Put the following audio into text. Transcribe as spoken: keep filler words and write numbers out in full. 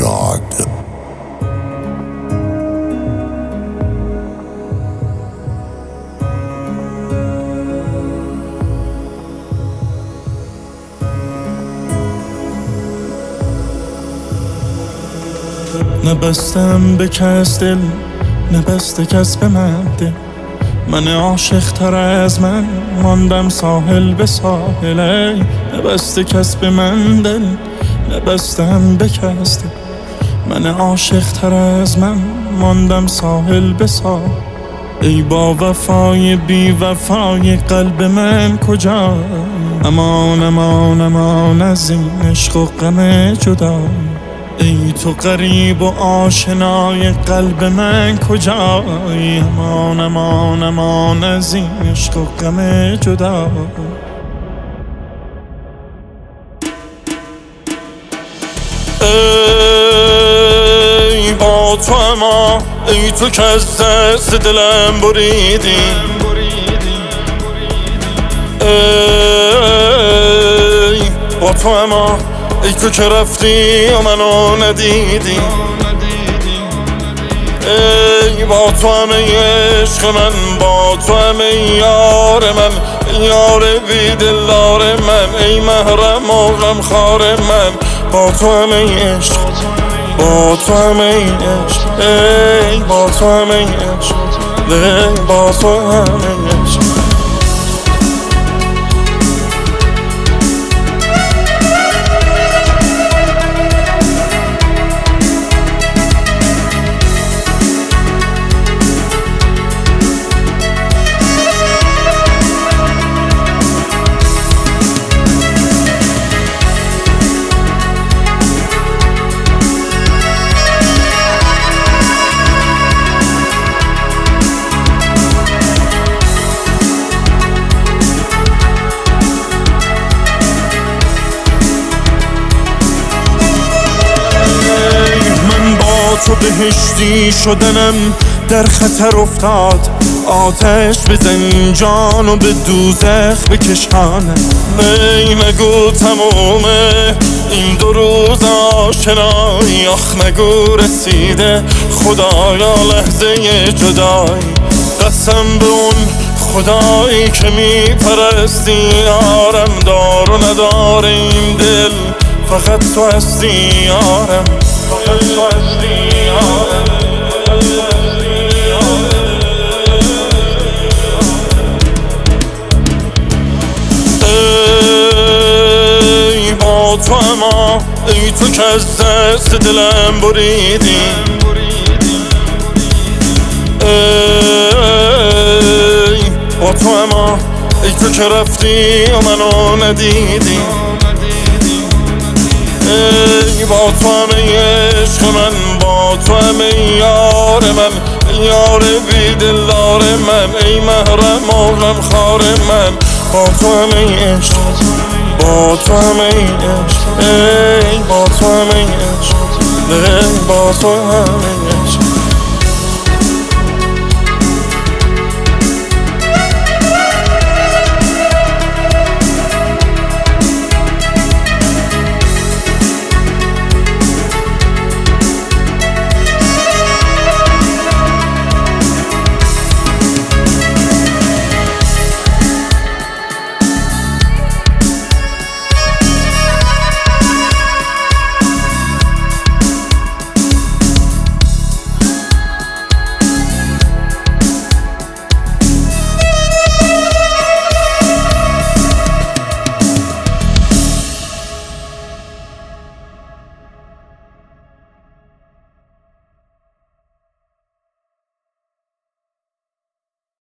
ایراد. نبستم به کس دل، نبسته کس به من دل. من عاشق تر از من ماندم ساحل به ساحل. ای نبسته کس به من دل، نبستم به کس دل. من عاشق تر از من ماندم ساحل به ساحل. ای با وفای بی وفای قلب من کجا؟ امان امان امان از این عشق و غم جدا. ای تو غریب و آشنای قلب من کجایی؟ امان امان امان از این عشق و غم جدا. ای با تو اما ای تو که از دست دلم بریدی. ای با تو اما ای تو که رفتی و منو ندیدی. ای با تو همه عشق من، با تو همه یار من، یار بی دلدار من، ای محرم و غمخوار من. با تو همه عشق، با تو همه عشق، ای با تو همه عشق، ای با تو همه عشق. تو بهشتی شدنم در خطر افتاد. آتش به زنجان و به دوزخ بکشانم. ای نگو تمومه این دو روز آشنایی. آخ نگو رسیده خدایا لحظه جدایی. قسم به اون خدایی که میپرستی یارم. دار و ندار این دل فقط تو هستی یارم، فقط تو هستی یارم. ای با تو اما ای تو که از دست دلم بریدی. ای با تو اما ای تو که رفتی و منو ندیدی. ای با تو همه عشق من، با تو همه یار من، یار بی دلدار من، ای محرم و غمخوار من. با تو همه عشق، با تو همه عشق، ای با تو همه عشق، ای با تو همه